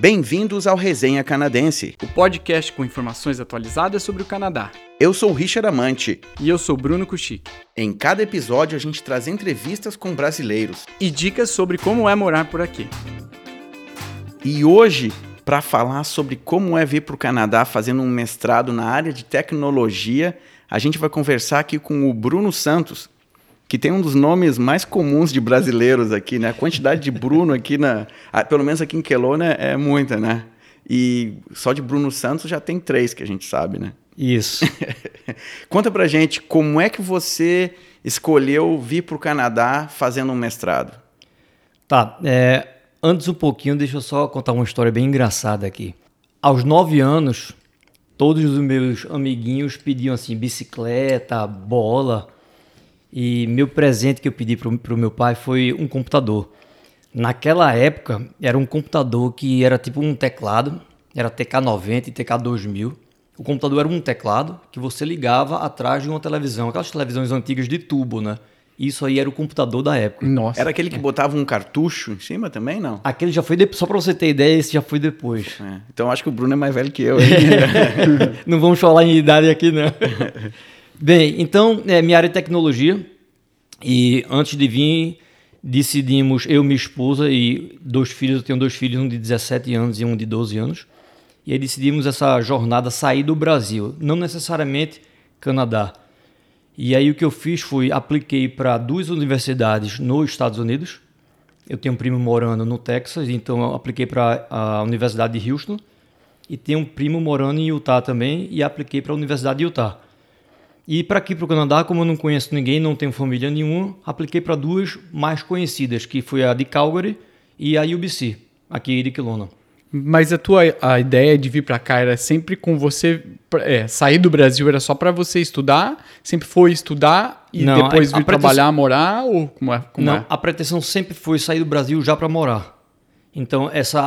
Bem-vindos ao Resenha Canadense, o podcast com informações atualizadas sobre o Canadá. Eu sou o Richard Amante. E eu sou Bruno Kuchik. Em cada episódio a gente traz entrevistas com brasileiros e dicas sobre como é morar por aqui. E hoje, para falar sobre como é vir para o Canadá fazendo um mestrado na área de tecnologia, a gente vai conversar aqui com o Bruno Santos, que tem um dos nomes mais comuns de brasileiros aqui, né? A quantidade de Bruno aqui, pelo menos aqui em Kelowna, é muita, né? E só de Bruno Santos já tem 3 que a gente sabe, né? Isso. Conta pra gente, como é que você escolheu vir para o Canadá fazendo um mestrado? Tá, antes um pouquinho, deixa eu só contar uma história bem engraçada aqui. Aos 9 anos, todos os meus amiguinhos pediam assim, bicicleta, bola. E meu presente que eu pedi pro meu pai foi um computador. Naquela época, era um computador que era tipo um teclado, era TK90 e TK2000. O computador era um teclado que você ligava atrás de uma televisão, aquelas televisões antigas de tubo, né? Isso aí era o computador da época. Nossa. Era aquele que botava um cartucho em cima também, não? Aquele já foi depois, só pra você ter ideia, esse já foi depois. Então acho que o Bruno é mais velho que eu. Não vamos falar em idade aqui, não. Bem, então, minha área é tecnologia, e antes de vir, decidimos, eu, minha esposa e 2 filhos, eu tenho 2 filhos, um de 17 anos e um de 12 anos, e aí decidimos essa jornada sair do Brasil, não necessariamente Canadá. E aí o que eu fiz foi, apliquei para 2 universidades nos Estados Unidos, eu tenho um primo morando no Texas, então eu apliquei para a Universidade de Houston, e tenho um primo morando em Utah também, e apliquei para a Universidade de Utah. E para aqui, para o Canadá, como eu não conheço ninguém, não tenho família nenhuma, apliquei para 2 mais conhecidas, que foi a de Calgary e a UBC, aqui de Kelowna. Mas a ideia de vir para cá era sempre com você... sair do Brasil era só para você estudar? Sempre foi estudar e não, depois vir trabalhar, morar? Ou como é? Não, a pretensão sempre foi sair do Brasil já para morar. Então,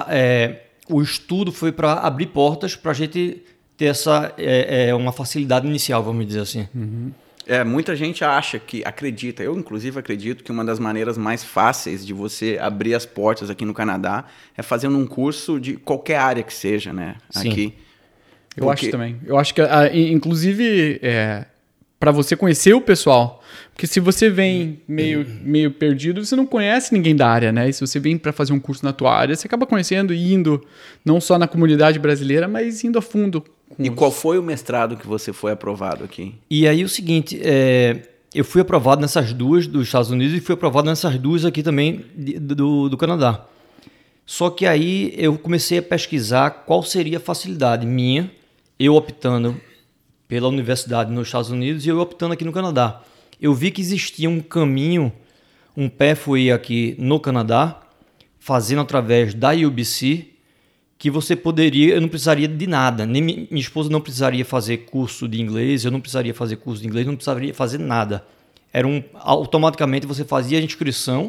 o estudo foi para abrir portas para a gente... ter uma facilidade inicial, vamos dizer assim. Uhum. Muita gente acredita, eu inclusive acredito que uma das maneiras mais fáceis de você abrir as portas aqui no Canadá é fazendo um curso de qualquer área que seja, né? Sim. Aqui. Eu acho também. Eu acho que, inclusive, para você conhecer o pessoal, porque se você vem meio perdido, você não conhece ninguém da área, né? E se você vem para fazer um curso na tua área, você acaba conhecendo e indo, não só na comunidade brasileira, mas indo a fundo. E qual foi o mestrado que você foi aprovado aqui? E aí o seguinte, eu fui aprovado nessas 2 dos Estados Unidos e fui aprovado nessas 2 aqui também do Canadá. Só que aí eu comecei a pesquisar qual seria a facilidade minha, eu optando pela universidade nos Estados Unidos e eu optando aqui no Canadá. Eu vi que existia um caminho, um pathway aqui no Canadá, fazendo através da UBC, que você eu não precisaria de nada, nem minha esposa não precisaria fazer curso de inglês, eu não precisaria fazer curso de inglês, não precisaria fazer nada. Automaticamente você fazia a inscrição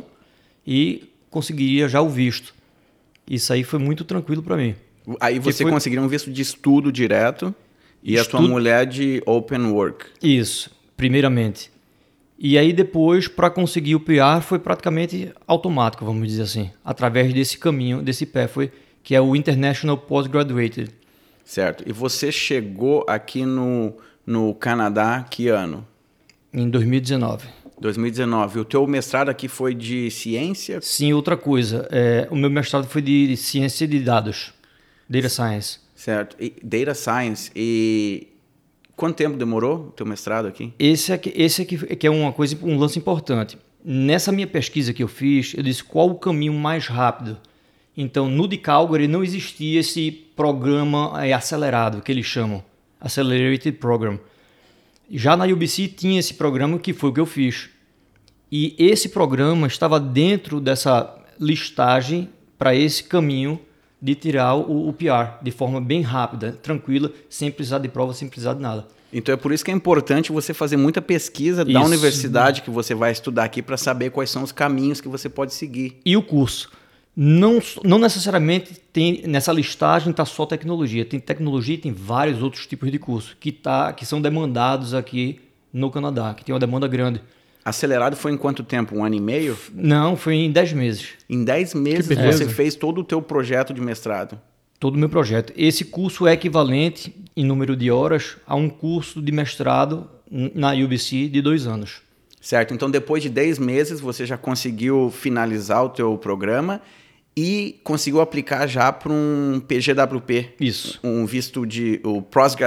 e conseguiria já o visto. Isso aí foi muito tranquilo para mim. Aí você conseguiria um visto de estudo direto e a tua mulher de open work. Isso, primeiramente. E aí depois, para conseguir o PR, foi praticamente automático, vamos dizer assim, através desse caminho, desse pathway, que é o International Postgraduate. Certo. E você chegou aqui no Canadá que ano? Em 2019. 2019. O teu mestrado aqui foi de ciência? Sim, outra coisa. O meu mestrado foi de ciência de dados. Data Science. Certo. E Data Science. E quanto tempo demorou o teu mestrado aqui? Esse aqui que é um lance importante. Nessa minha pesquisa que eu fiz, eu disse qual o caminho mais rápido. Então, no de Calgary não existia esse programa acelerado, que eles chamam, Accelerated Program. Já na UBC tinha esse programa, que foi o que eu fiz. E esse programa estava dentro dessa listagem para esse caminho de tirar o PR de forma bem rápida, tranquila, sem precisar de prova, sem precisar de nada. Então é por isso que é importante você fazer muita pesquisa da universidade que você vai estudar aqui para saber quais são os caminhos que você pode seguir. E o curso? Não necessariamente tem nessa listagem está só tecnologia. Tem tecnologia e tem vários outros tipos de curso que são demandados aqui no Canadá, que tem uma demanda grande. Acelerado foi em quanto tempo? 1 ano e meio? Não, foi em 10 meses. Em 10 meses você fez todo o teu projeto de mestrado? Todo o meu projeto. Esse curso é equivalente, em número de horas, a um curso de mestrado na UBC de 2 anos. Certo, então depois de 10 meses você já conseguiu finalizar o teu programa e conseguiu aplicar já para um PGWP. Isso. Um visto de o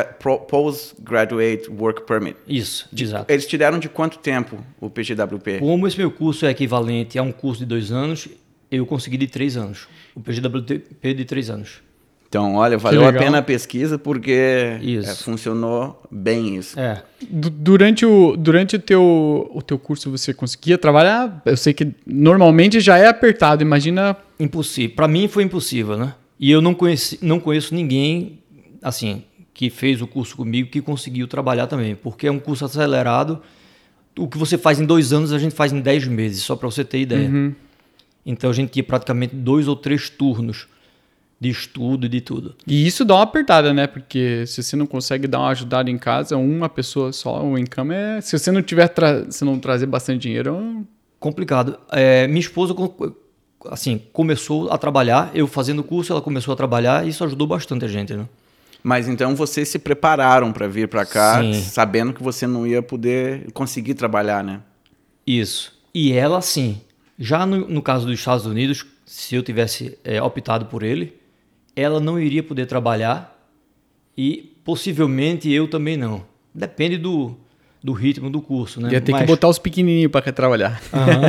Postgraduate Work Permit. Isso, exato. Eles te deram de quanto tempo o PGWP? Como esse meu curso é equivalente a um curso de 2 anos, eu consegui de 3 anos. O PGWP de 3 anos. Então, olha, valeu a pena a pesquisa porque funcionou bem isso. É. Durante o teu curso você conseguia trabalhar? Eu sei que normalmente já é apertado, imagina... Impossível. Para mim foi impossível, né? E eu não conheço ninguém, assim, que fez o curso comigo que conseguiu trabalhar também, porque é um curso acelerado. O que você faz em 2 anos, a gente faz em 10 meses, só para você ter ideia. Uhum. Então a gente tinha praticamente 2 ou 3 turnos de estudo e de tudo. E isso dá uma apertada, né? Porque se você não consegue dar uma ajudada em casa, uma pessoa só, o income é... Se você não tiver se não trazer bastante dinheiro... Complicado. Minha esposa, assim, começou a trabalhar, eu fazendo o curso, ela começou a trabalhar e isso ajudou bastante a gente, né? Mas então vocês se prepararam para vir para cá, Sim. sabendo que você não ia poder conseguir trabalhar, né? Isso. E ela, sim. Já no caso dos Estados Unidos, se eu tivesse optado por ele, ela não iria poder trabalhar e possivelmente eu também não. Depende do ritmo do curso, né? Ia ter que botar os pequenininhos para trabalhar.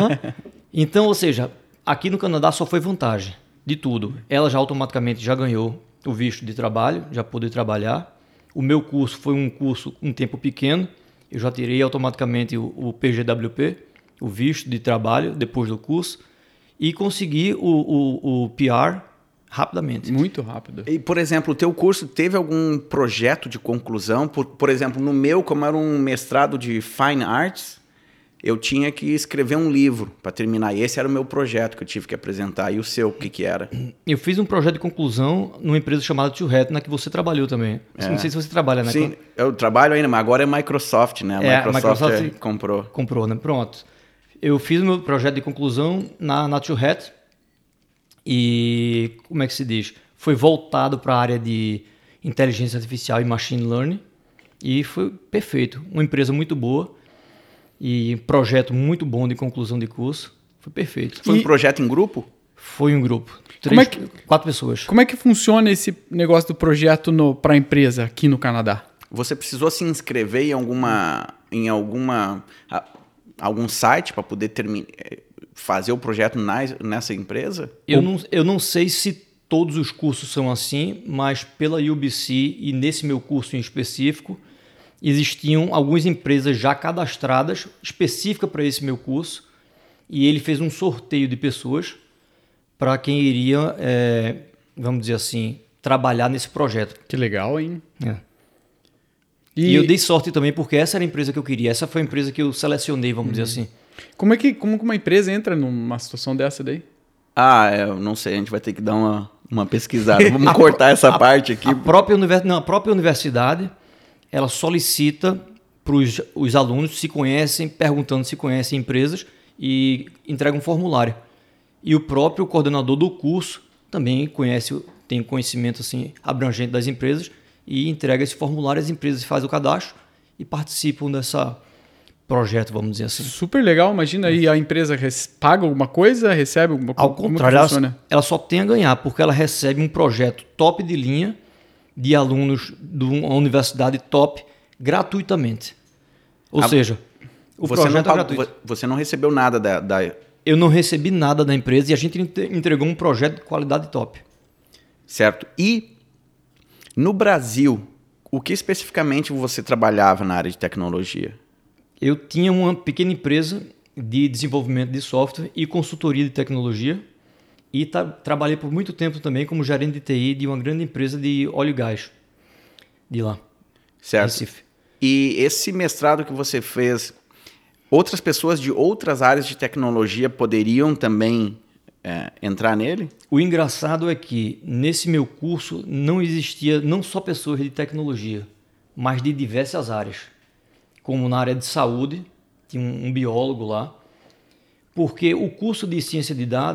Então, ou seja, aqui no Canadá só foi vantagem de tudo. Ela já automaticamente já ganhou o visto de trabalho, já pôde trabalhar. O meu curso foi um curso um tempo pequeno. Eu já tirei automaticamente o PGWP, o visto de trabalho, depois do curso. E consegui o PR rapidamente. Muito rápido. E, por exemplo, o teu curso teve algum projeto de conclusão? Por exemplo, no meu, como era um mestrado de Fine Arts, eu tinha que escrever um livro para terminar. E esse era o meu projeto que eu tive que apresentar. E o seu, o que era? Eu fiz um projeto de conclusão numa empresa chamada Tio Hat, na que você trabalhou também. Não sei se você trabalha, né? Sim, eu trabalho ainda, mas agora é Microsoft, né? A Microsoft comprou. Comprou, né? Pronto. Eu fiz o meu projeto de conclusão na Tio Hat e, como é que se diz? Foi voltado para a área de inteligência artificial e machine learning e foi perfeito. Uma empresa muito boa e projeto muito bom de conclusão de curso. Foi perfeito. Foi um projeto em grupo? Foi um grupo. 4 pessoas. Como é que funciona esse negócio do projeto para a empresa aqui no Canadá? Você precisou se inscrever em algum site para poder fazer o projeto nessa empresa? Eu não sei se todos os cursos são assim, mas pela UBC e nesse meu curso em específico, existiam algumas empresas já cadastradas específicas para esse meu curso e ele fez um sorteio de pessoas para quem iria, vamos dizer assim, trabalhar nesse projeto. Que legal, hein? E eu dei sorte também porque essa era a empresa que eu queria. Essa foi a empresa que eu selecionei, vamos dizer assim. Como uma empresa entra numa situação dessa daí? Eu não sei, a gente vai ter que dar uma pesquisada. Vamos cortar essa parte aqui. A própria universidade, ela solicita para os alunos se conhecem, perguntando se conhecem empresas e entrega um formulário. E o próprio coordenador do curso também tem conhecimento assim, abrangente das empresas e entrega esse formulário, as empresas fazem o cadastro e participam dessa projeto, vamos dizer assim. Super legal, imagina aí a empresa paga alguma coisa, recebe alguma coisa? Ao contrário, ela só tem a ganhar, porque ela recebe um projeto top de linha de alunos de uma universidade top gratuitamente. Ou seja, o projeto é gratuito. Você não recebeu nada da... Eu não recebi nada da empresa e a gente entregou um projeto de qualidade top. Certo. E no Brasil, o que especificamente você trabalhava na área de tecnologia? Eu tinha uma pequena empresa de desenvolvimento de software e consultoria de tecnologia e trabalhei por muito tempo também como gerente de TI de uma grande empresa de óleo e gás de lá, certo. Recife. E esse mestrado que você fez, outras pessoas de outras áreas de tecnologia poderiam também entrar nele? O engraçado é que nesse meu curso não existia não só pessoas de tecnologia, mas de diversas áreas. Como na área de saúde, tinha um biólogo lá, porque o curso de ciência de dados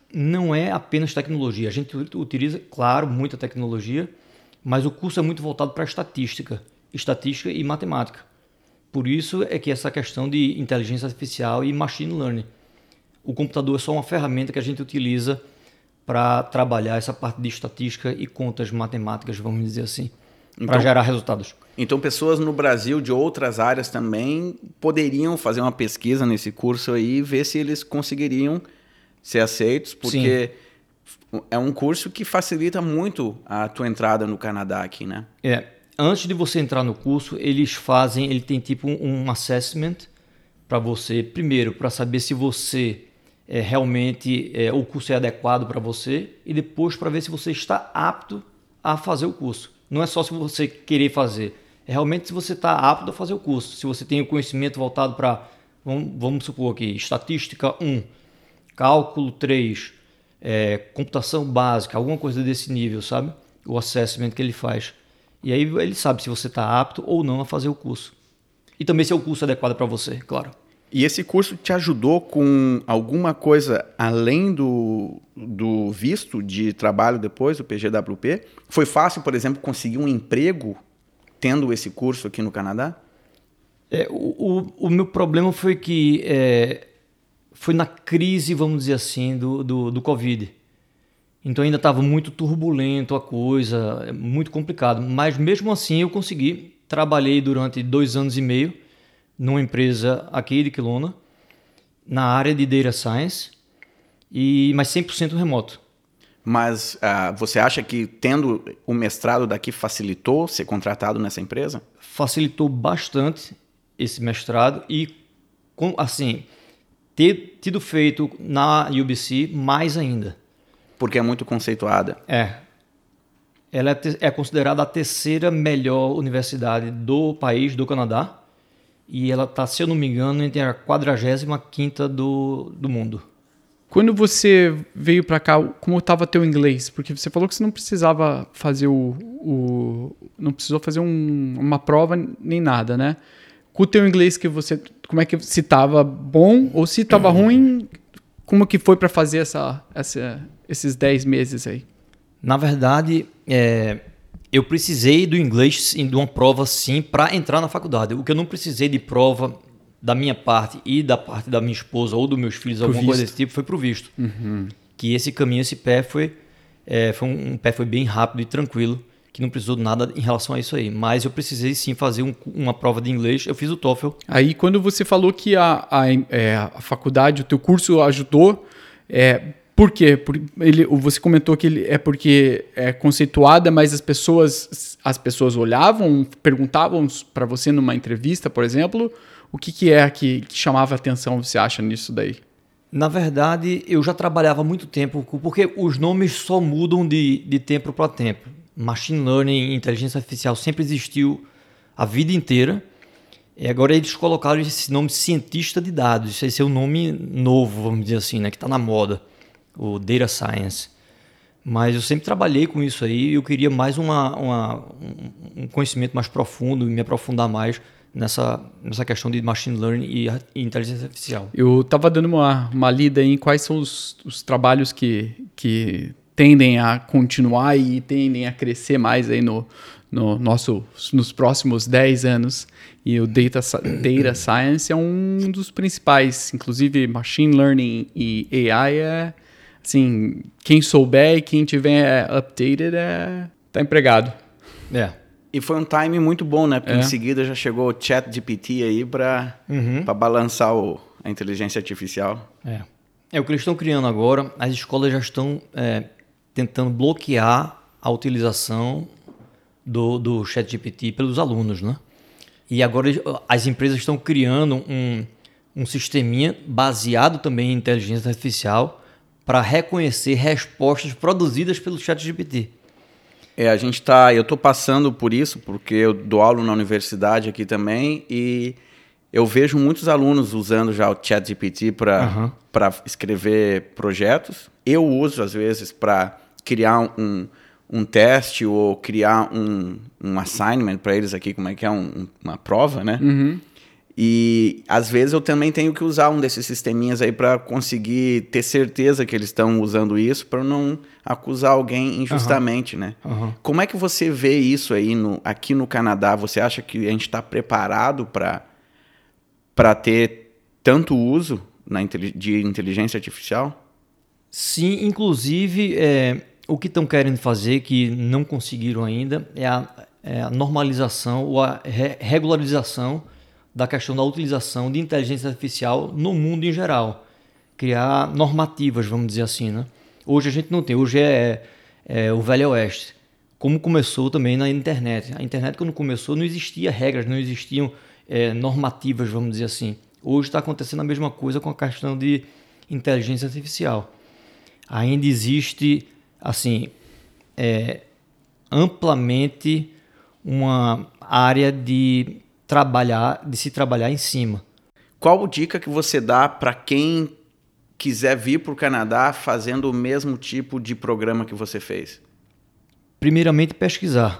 não é apenas tecnologia. A gente utiliza, claro, muita tecnologia, mas o curso é muito voltado para estatística e matemática. Por isso é que essa questão de inteligência artificial e machine learning. O computador é só uma ferramenta que a gente utiliza para trabalhar essa parte de estatística e contas matemáticas, vamos dizer assim, para gerar resultados. Então, pessoas no Brasil de outras áreas também poderiam fazer uma pesquisa nesse curso aí e ver se eles conseguiriam ser aceitos, porque é um curso que facilita muito a tua entrada no Canadá aqui, né? Antes de você entrar no curso, ele tem tipo um assessment para você, primeiro, para saber se você realmente o curso é adequado para você, e depois para ver se você está apto a fazer o curso. Não é só se você querer fazer, é realmente se você está apto a fazer o curso. Se você tem o conhecimento voltado para, vamos supor aqui, estatística 1, cálculo 3, computação básica, alguma coisa desse nível, sabe? O assessment que ele faz. E aí ele sabe se você está apto ou não a fazer o curso. E também se é o curso adequado para você, claro. E esse curso te ajudou com alguma coisa além do visto de trabalho depois, do PGWP? Foi fácil, por exemplo, conseguir um emprego tendo esse curso aqui no Canadá? O meu problema foi que foi na crise, vamos dizer assim, do Covid. Então ainda estava muito turbulento a coisa, muito complicado. Mas mesmo assim eu consegui. Trabalhei durante 2 anos e meio numa empresa aqui de Kelowna, na área de Data Science, mas 100% remoto. Mas você acha que tendo o mestrado daqui facilitou ser contratado nessa empresa? Facilitou bastante esse mestrado e, assim, ter tido feito na UBC mais ainda. Porque é muito conceituada. Ela é considerada a 3ª melhor universidade do país, do Canadá. E ela está, se eu não me engano, entre a 45ª do mundo. Quando você veio para cá, como estava teu inglês? Porque você falou que você não precisava fazer não precisou fazer uma prova nem nada, né? Com o teu inglês como é que se estava bom ou se estava ruim? Como que foi para fazer esses 10 meses aí? Na verdade, eu precisei do inglês, de uma prova sim, para entrar na faculdade. O que eu não precisei de prova da minha parte e da parte da minha esposa ou dos meus filhos, alguma coisa desse tipo, foi pro visto. Uhum. Que esse caminho, esse pé foi bem rápido e tranquilo, que não precisou de nada em relação a isso aí. Mas eu precisei sim fazer uma prova de inglês, eu fiz o TOEFL. Aí quando você falou que a faculdade, o teu curso ajudou, por quê? Você comentou que porque é conceituada, mas as pessoas olhavam, perguntavam para você numa entrevista, por exemplo, o que que chamava a atenção, você acha, nisso daí? Na verdade, eu já trabalhava há muito tempo, porque os nomes só mudam de tempo para tempo. Machine Learning, inteligência artificial sempre existiu a vida inteira. E agora eles colocaram esse nome cientista de dados. Esse é um nome novo, vamos dizer assim, né, que está na moda. O Data Science. Mas eu sempre trabalhei com isso aí e eu queria mais um conhecimento mais profundo, me aprofundar mais nessa questão de Machine Learning e inteligência artificial. Eu estava dando uma lida em quais são os trabalhos que tendem a continuar e tendem a crescer mais aí nos próximos 10 anos. E o Data Science é um dos principais. Inclusive, Machine Learning e AI assim, quem souber e quem tiver updated tá empregado. E foi um time muito bom, né? Porque em seguida já chegou o ChatGPT aí para balançar a inteligência artificial. O que eles estão criando agora, as escolas já estão tentando bloquear a utilização do ChatGPT pelos alunos, né? E agora as empresas estão criando um sisteminha baseado também em inteligência artificial para reconhecer respostas produzidas pelo ChatGPT. Eu estou passando por isso, porque eu dou aula na universidade aqui também, e eu vejo muitos alunos usando já o ChatGPT para escrever projetos. Eu uso, às vezes, para criar um teste ou criar um assignment para eles aqui, como é que é, uma prova, né? Uhum. E às vezes eu também tenho que usar um desses sisteminhas aí para conseguir ter certeza que eles estão usando isso, para não acusar alguém injustamente, né? Como é que você vê isso aí aqui no Canadá? Você acha que a gente está preparado para ter tanto uso de inteligência artificial? Sim, inclusive o que estão querendo fazer, que não conseguiram ainda, é a normalização ou a regularização da questão da utilização de inteligência artificial no mundo em geral. Criar normativas, vamos dizer assim, né? Hoje a gente não tem, hoje é o Velho Oeste. Como começou também na internet. A internet, quando começou, não existia regras, não existiam normativas, vamos dizer assim. Hoje está acontecendo a mesma coisa com a questão de inteligência artificial. Ainda existe, assim, amplamente uma área de se trabalhar em cima. Qual dica que você dá para quem quiser vir para o Canadá fazendo o mesmo tipo de programa que você fez? Primeiramente, pesquisar.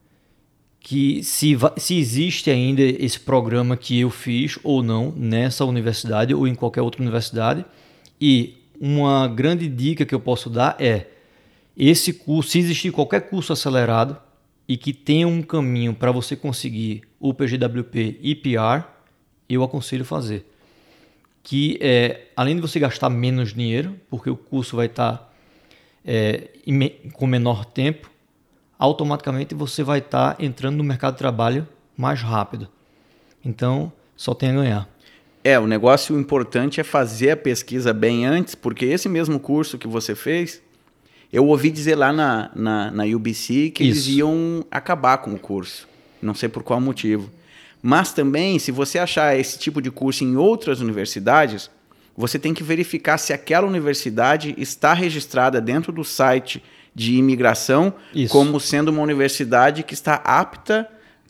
Que se existe ainda esse programa que eu fiz ou não nessa universidade ou em qualquer outra universidade. E uma grande dica que eu posso dar é esse curso, se existir qualquer curso acelerado e que tenha um caminho para você conseguir o PGWP e PR, eu aconselho fazer. Que além de você gastar menos dinheiro, porque o curso vai estar com menor tempo, automaticamente você vai estar entrando no mercado de trabalho mais rápido. Então, só tem a ganhar. O negócio importante é fazer a pesquisa bem antes, porque esse mesmo curso que você fez, eu ouvi dizer lá na UBC que eles iam acabar com o curso. Não sei por qual motivo. Mas também, se você achar esse tipo de curso em outras universidades, você tem que verificar se aquela universidade está registrada dentro do site de imigração como sendo uma universidade que está apta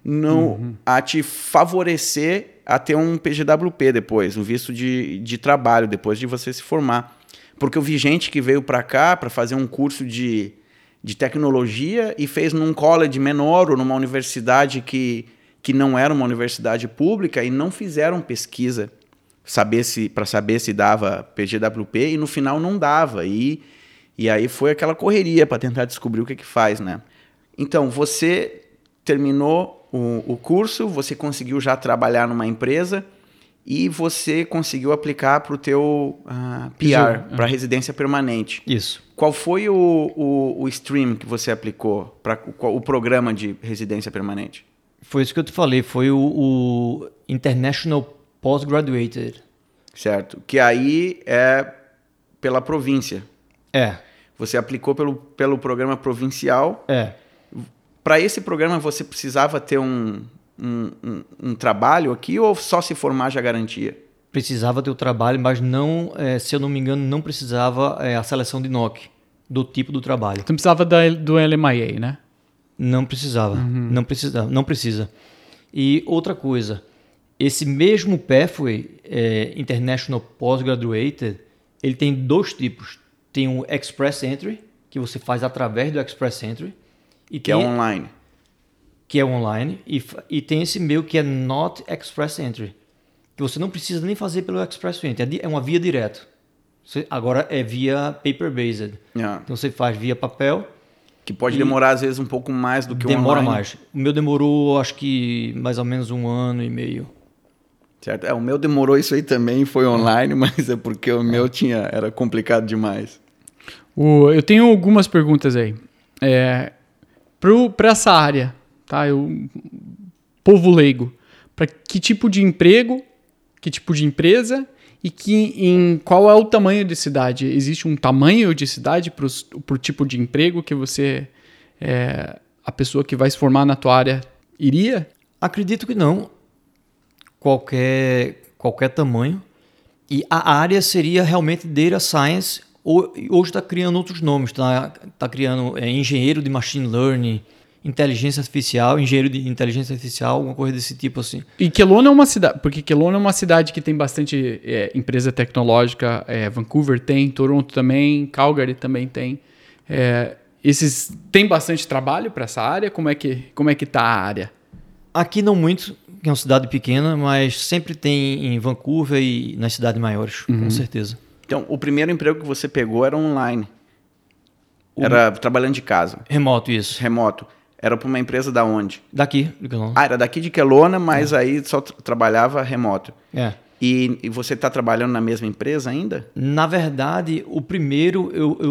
a te favorecer a ter um PGWP depois, um visto de trabalho, depois de você se formar. Porque eu vi gente que veio para cá para fazer um curso de tecnologia e fez num college menor ou numa universidade que não era uma universidade pública e não fizeram pesquisa para saber se dava PGWP e no final não dava. E aí foi aquela correria para tentar descobrir o que faz, né? Então, você terminou o curso, você conseguiu já trabalhar numa empresa e você conseguiu aplicar para o teu PR, para residência permanente. Isso. Qual foi o stream que você aplicou para o programa de residência permanente? Foi isso que eu te falei, foi o International Postgraduate. Certo, que aí é pela província. Você aplicou pelo programa provincial. Para esse programa você precisava ter um trabalho aqui ou só se formar já garantia? Precisava ter o trabalho, mas não, se eu não me engano, não precisava a seleção de NOC, do tipo do trabalho. Então precisava do LMIA, né? Não precisava, não precisa. E outra coisa, esse mesmo pathway, International Postgraduate, ele tem dois tipos. Tem o Express Entry, que você faz através do Express Entry. Que é online. Que é online. E tem esse meu que é Not Express Entry, que você não precisa nem fazer pelo Express Entry. É uma via direto. Agora é via paper-based. Então você faz via papel. Que pode demorar, às vezes, um pouco mais do que o online. Demora mais. O meu demorou, acho que, mais ou menos 1 ano e meio. Certo. O meu demorou isso aí também, foi online, mas é porque o meu era complicado demais. Eu tenho algumas perguntas aí. Para essa área, tá? Povo leigo, para que tipo de emprego, que tipo de empresa e qual é o tamanho de cidade? Existe um tamanho de cidade pro tipo de emprego que você, a pessoa que vai se formar na tua área, iria? Acredito que não. Qualquer tamanho. E a área seria realmente Data Science. Hoje está criando outros nomes. Está criando engenheiro de Machine Learning, inteligência artificial, engenheiro de inteligência artificial, alguma coisa desse tipo assim. E Kelowna é uma cidade, porque Kelowna é uma cidade que tem bastante empresa tecnológica, Vancouver tem, Toronto também, Calgary também tem. Tem bastante trabalho para essa área? Como é que tá a área? Aqui não muito, que é uma cidade pequena, mas sempre tem em Vancouver e nas cidades maiores, com certeza. Então, o primeiro emprego que você pegou era online. Era trabalhando de casa. Remoto, isso. Remoto. Era para uma empresa da onde? Daqui, de Kelowna. Ah, era daqui de Kelowna, mas aí só trabalhava remoto. É. E você está trabalhando na mesma empresa ainda? Na verdade, o primeiro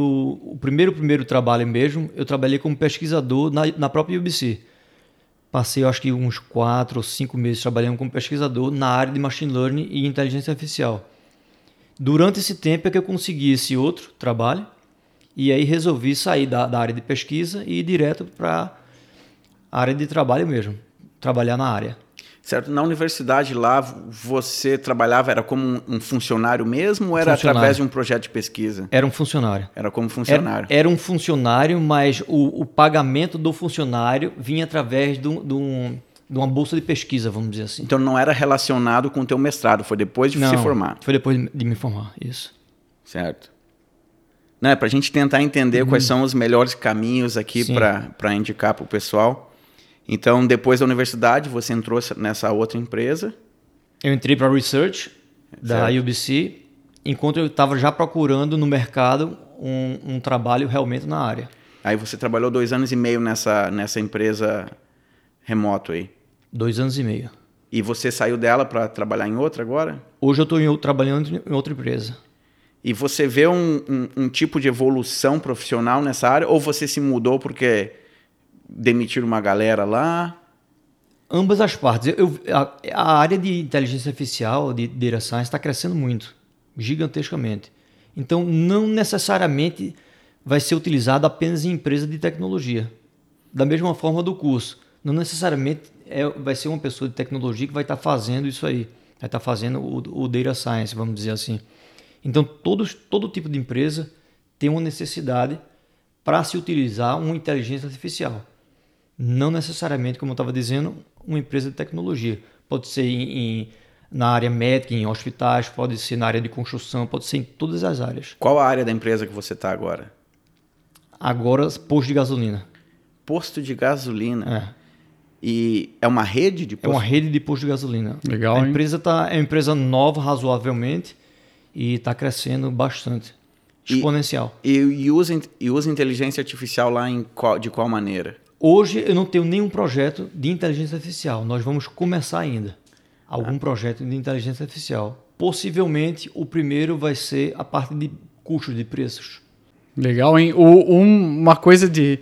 trabalho mesmo, eu trabalhei como pesquisador na própria UBC. Passei, eu acho que uns 4 ou 5 meses trabalhando como pesquisador na área de Machine Learning e Inteligência Artificial. Durante esse tempo é que eu consegui esse outro trabalho e aí resolvi sair da área de pesquisa e ir direto para a área de trabalho mesmo, trabalhar na área. Certo. Na universidade lá, você trabalhava, era como um funcionário mesmo ou era através de um projeto de pesquisa? Era um funcionário. Era como funcionário. Era um funcionário, mas o pagamento do funcionário vinha através de uma bolsa de pesquisa, vamos dizer assim. Então não era relacionado com o teu mestrado, foi depois de se formar? Foi depois de me formar, isso. Certo. Né, para a gente tentar entender quais são os melhores caminhos aqui para indicar para o pessoal. Então, depois da universidade, você entrou nessa outra empresa? Eu entrei para a Research da UBC, enquanto eu estava já procurando no mercado um trabalho realmente na área. Aí você trabalhou 2 anos e meio nessa empresa remoto aí? 2 anos e meio. E você saiu dela para trabalhar em outra agora? Hoje eu estou trabalhando em outra empresa. E você vê um tipo de evolução profissional nessa área? Ou você se mudou porque demitiram uma galera lá? Ambas as partes. A área de inteligência artificial, de data science, está crescendo muito, gigantescamente. Então, não necessariamente vai ser utilizado apenas em empresas de tecnologia. Da mesma forma do curso. Não necessariamente vai ser uma pessoa de tecnologia que vai estar fazendo isso aí. Vai estar fazendo o data science, vamos dizer assim. Então, todo tipo de empresa tem uma necessidade para se utilizar uma inteligência artificial. Não necessariamente, como eu estava dizendo, uma empresa de tecnologia. Pode ser na área médica, em hospitais, pode ser na área de construção, pode ser em todas as áreas. Qual a área da empresa que você está agora? Agora, posto de gasolina. Posto de gasolina? É. E é uma rede de posto? É uma rede de posto de gasolina. Legal, A hein? empresa é uma empresa nova, razoavelmente, e está crescendo bastante. Exponencial. E usa inteligência artificial lá de qual maneira? Hoje eu não tenho nenhum projeto de inteligência artificial. Nós vamos começar ainda algum projeto de inteligência artificial. Possivelmente o primeiro vai ser a parte de custos de preços. Legal, hein? Uma coisa de...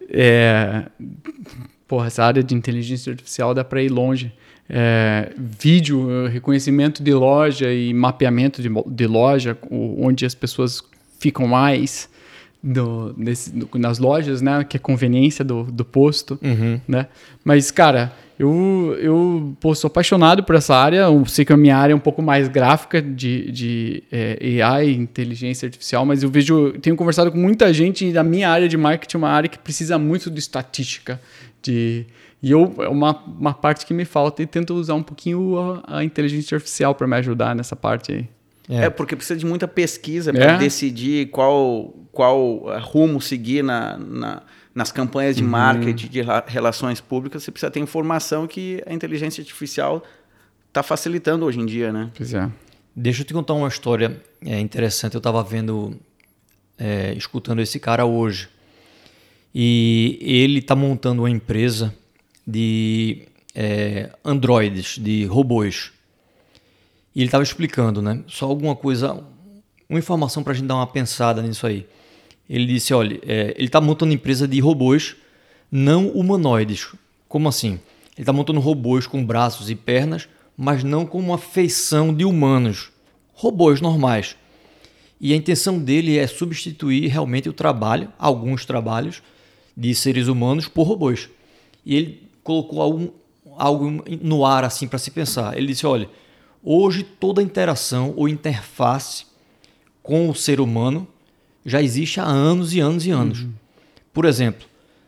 essa área de inteligência artificial dá para ir longe. Vídeo, reconhecimento de loja e mapeamento de loja, onde as pessoas ficam mais nas lojas, né? Que é conveniência do posto, né? Mas, cara, eu sou apaixonado por essa área. Eu sei que a minha área é um pouco mais gráfica de AI, inteligência artificial, mas tenho conversado com muita gente da minha área de marketing, uma área que precisa muito de estatística, é uma parte que me falta e tento usar um pouquinho a inteligência artificial para me ajudar nessa parte aí. Porque precisa de muita pesquisa para decidir qual rumo seguir nas campanhas de marketing, de relações públicas. Você precisa ter informação que a inteligência artificial está facilitando hoje em dia, né? Pois é. Deixa eu te contar uma história interessante. Eu estava escutando esse cara hoje. E ele está montando uma empresa de androides, de robôs. E ele estava explicando, né? Só alguma coisa, uma informação para a gente dar uma pensada nisso aí. Ele disse, olha, ele está montando empresa de robôs não humanoides. Como assim? Ele está montando robôs com braços e pernas, mas não com uma feição de humanos. Robôs normais. E a intenção dele é substituir realmente alguns trabalhos de seres humanos por robôs. E ele colocou algo no ar assim para se pensar. Ele disse, olha, hoje toda interação ou interface com o ser humano já existe há anos e anos e anos. Por exemplo,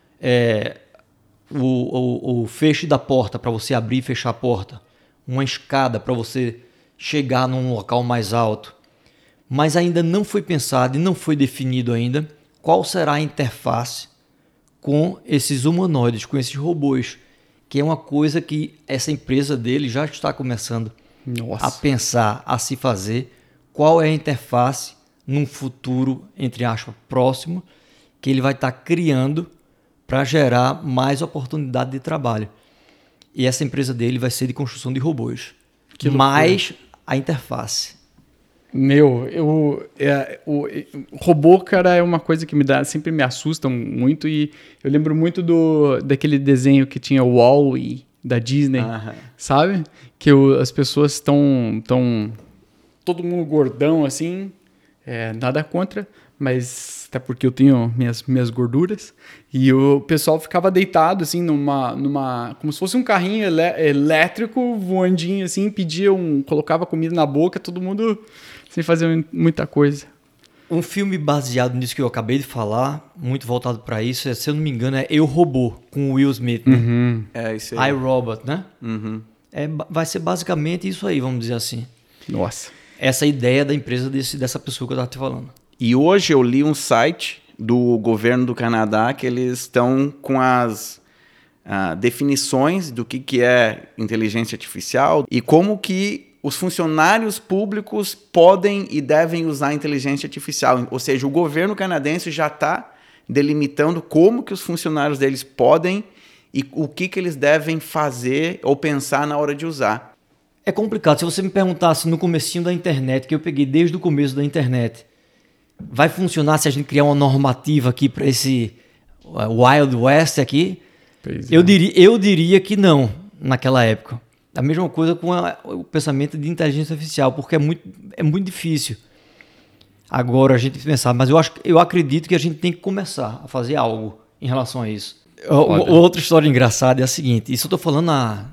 o fecho da porta para você abrir e fechar a porta, uma escada para você chegar num local mais alto. Mas ainda não foi pensado e não foi definido ainda qual será a interface com esses humanoides, com esses robôs, que é uma coisa que essa empresa dele já está começando a pensar, a se fazer, qual é a interface num futuro, entre aspas, próximo, que ele vai estar criando para gerar mais oportunidade de trabalho. E essa empresa dele vai ser de construção de robôs. Mais a interface. O robô, cara, é uma coisa que sempre me assusta muito. E eu lembro muito daquele desenho que tinha o Wall-E da Disney, sabe? Que as pessoas estão todo mundo gordão assim, nada contra, mas até porque eu tenho minhas gorduras, e o pessoal ficava deitado assim como se fosse um carrinho elétrico voandinho assim, colocava comida na boca, todo mundo sem fazer muita coisa. Um filme baseado nisso que eu acabei de falar, muito voltado para isso, se eu não me engano, é Eu, Robô, com o Will Smith, né? Uhum. Isso aí. I, Robot, né? Uhum. Vai ser basicamente isso aí, vamos dizer assim. Nossa. Essa ideia da empresa dessa pessoa que eu estava te falando. E hoje eu li um site do governo do Canadá que eles estão com as definições do que é inteligência artificial e como que os funcionários públicos podem e devem usar a inteligência artificial. Ou seja, o governo canadense já está delimitando como que os funcionários deles podem e o que eles devem fazer ou pensar na hora de usar. É complicado. Se você me perguntasse no comecinho da internet, que eu peguei desde o começo da internet, vai funcionar se a gente criar uma normativa aqui para esse Wild West aqui? Eu diria que não, naquela época. A mesma coisa com o pensamento de inteligência artificial, porque é muito difícil agora a gente pensar. Mas eu acredito que a gente tem que começar a fazer algo em relação a isso. Outra história engraçada é a seguinte, isso eu estou falando há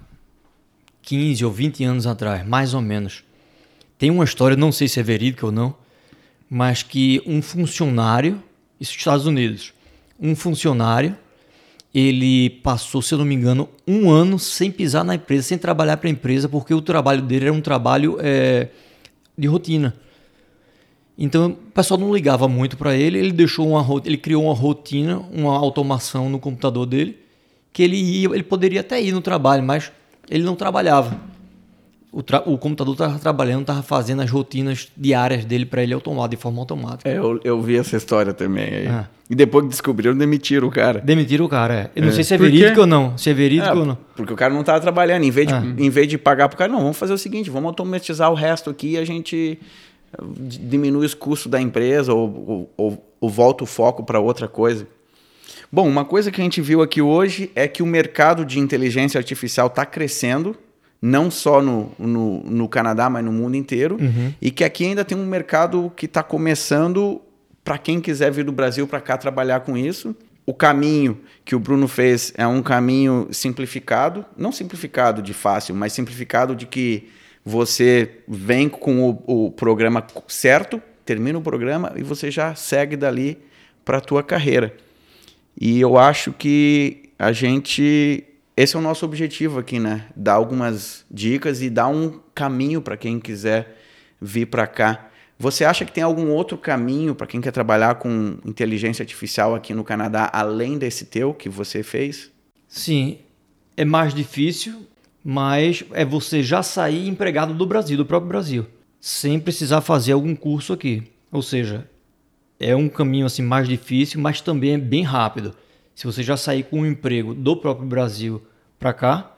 15 ou 20 anos atrás, mais ou menos. Tem uma história, não sei se é verídica ou não, mas que um funcionário, isso nos Estados Unidos, um funcionário, ele passou, se eu não me engano, 1 ano sem pisar na empresa, sem trabalhar para a empresa, porque o trabalho dele era um trabalho de rotina. Então, o pessoal não ligava muito para ele, ele criou uma rotina, uma automação no computador dele, que ele poderia até ir no trabalho, mas ele não trabalhava. O computador estava trabalhando, estava fazendo as rotinas diárias dele para ele de forma automática. Eu vi essa história também aí. E depois que descobriram, demitiram o cara. Demitiram o cara, Eu não sei se é verídico ou não. Se é verídico ou não. Porque o cara não estava trabalhando. Em vez de pagar pro cara, não, vamos fazer o seguinte, vamos automatizar o resto aqui e a gente diminui os custos da empresa ou volta o foco para outra coisa. Bom, uma coisa que a gente viu aqui hoje é que o mercado de inteligência artificial está crescendo, não só no Canadá, mas no mundo inteiro, e que aqui ainda tem um mercado que está começando para quem quiser vir do Brasil para cá trabalhar com isso. O caminho que o Bruno fez é um caminho simplificado, não simplificado de fácil, mas simplificado de que você vem com o programa certo, termina o programa e você já segue dali para a tua carreira. E eu acho que esse é o nosso objetivo aqui, né? Dar algumas dicas e dar um caminho para quem quiser vir para cá. Você acha que tem algum outro caminho para quem quer trabalhar com inteligência artificial aqui no Canadá, além desse teu que você fez? Sim, é mais difícil, mas é você já sair empregado do próprio Brasil, sem precisar fazer algum curso aqui. Ou seja, é um caminho assim mais difícil, mas também é bem rápido. Se você já sair com um emprego do próprio Brasil para cá,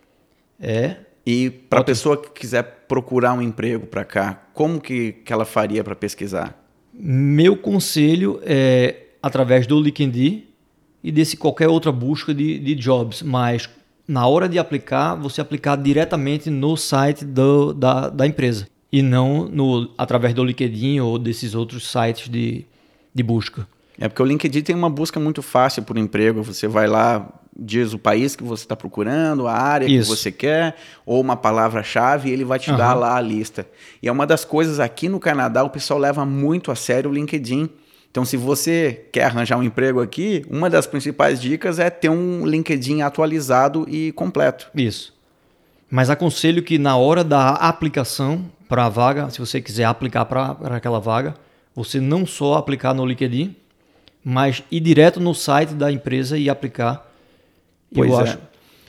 E para a pessoa que quiser procurar um emprego para cá, como que ela faria para pesquisar? Meu conselho é através do LinkedIn e desse qualquer outra busca de jobs, mas na hora de aplicar, você aplicar diretamente no site da empresa e não através do LinkedIn ou desses outros sites de busca. Porque o LinkedIn tem uma busca muito fácil por emprego. Você vai lá, diz o país que você está procurando, a área que você quer, ou uma palavra-chave, e ele vai te dar lá a lista. E é uma das coisas aqui no Canadá, o pessoal leva muito a sério o LinkedIn. Então, se você quer arranjar um emprego aqui, uma das principais dicas é ter um LinkedIn atualizado e completo. Isso. Mas aconselho que na hora da aplicação para a vaga, se você quiser aplicar para aquela vaga, você não só aplicar no LinkedIn, mas ir direto no site da empresa e aplicar. Pois é.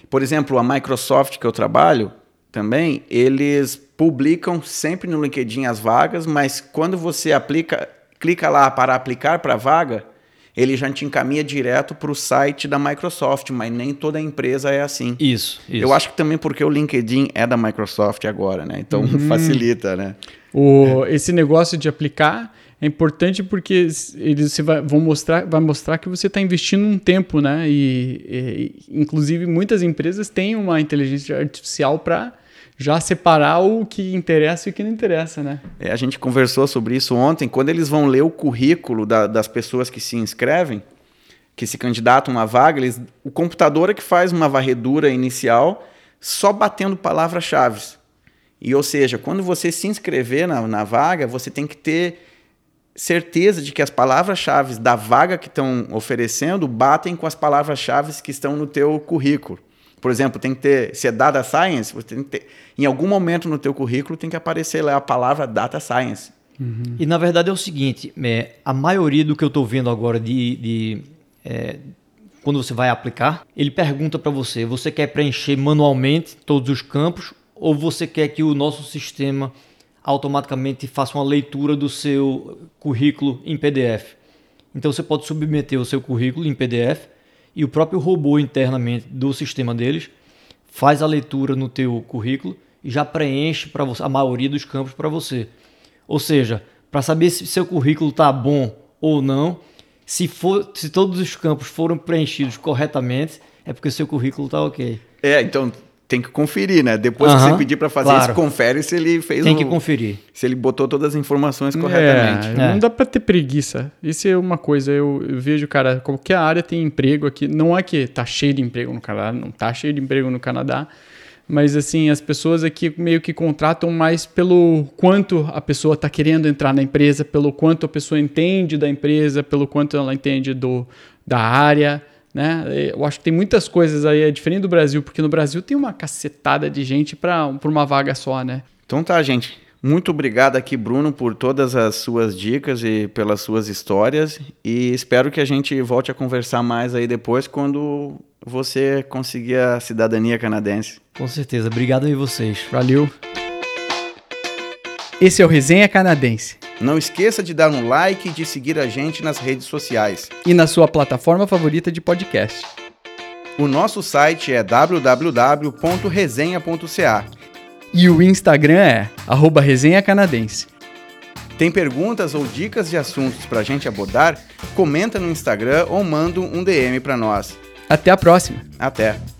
Por exemplo, a Microsoft que eu trabalho também, eles publicam sempre no LinkedIn as vagas, mas quando você clica lá para aplicar para a vaga, ele já te encaminha direto para o site da Microsoft, mas nem toda empresa é assim. Isso. Eu acho que também porque o LinkedIn é da Microsoft agora, né? Então facilita, né? Esse negócio de aplicar é importante porque eles vai mostrar que você está investindo um tempo, né? E inclusive muitas empresas têm uma inteligência artificial para já separar o que interessa e o que não interessa, né? A gente conversou sobre isso ontem. Quando eles vão ler o currículo das pessoas que se inscrevem, que se candidatam à vaga, o computador é que faz uma varredura inicial só batendo palavras-chave. Ou seja, quando você se inscrever na vaga, você tem que ter certeza de que as palavras-chave da vaga que estão oferecendo batem com as palavras-chave que estão no teu currículo. Por exemplo, tem que ter, se é Data Science, você tem que ter, em algum momento no teu currículo tem que aparecer lá a palavra Data Science. E na verdade é o seguinte, a maioria do que eu estou vendo agora quando você vai aplicar, ele pergunta para você quer preencher manualmente todos os campos ou você quer que o nosso sistema automaticamente faça uma leitura do seu currículo em PDF. Então você pode submeter o seu currículo em PDF e o próprio robô internamente do sistema deles faz a leitura no teu currículo e já preenche para você a maioria dos campos para você. Ou seja, para saber se seu currículo está bom ou não, se todos os campos foram preenchidos corretamente, é porque seu currículo está ok. Então tem que conferir, né? Depois que você pedir para fazer isso, confere se ele fez Tem que conferir. Se ele botou todas as informações corretamente. Não dá para ter preguiça. Isso é uma coisa, eu vejo, cara, qualquer área tem emprego aqui. Não é que tá cheio de emprego no Canadá, não tá cheio de emprego no Canadá, mas assim, as pessoas aqui meio que contratam mais pelo quanto a pessoa tá querendo entrar na empresa, pelo quanto a pessoa entende da empresa, pelo quanto ela entende da área, né? Eu acho que tem muitas coisas aí, é diferente do Brasil, porque no Brasil tem uma cacetada de gente para uma vaga só, né? Então tá, gente. Muito obrigado aqui, Bruno, por todas as suas dicas e pelas suas histórias. E espero que a gente volte a conversar mais aí depois, quando você conseguir a cidadania canadense. Com certeza. Obrigado aí vocês. Valeu. Esse é o Resenha Canadense. Não esqueça de dar um like e de seguir a gente nas redes sociais. E na sua plataforma favorita de podcast. O nosso site é www.resenha.ca. E o Instagram é @resenhacanadense. Tem perguntas ou dicas de assuntos para a gente abordar? Comenta no Instagram ou manda um DM para nós. Até a próxima. Até.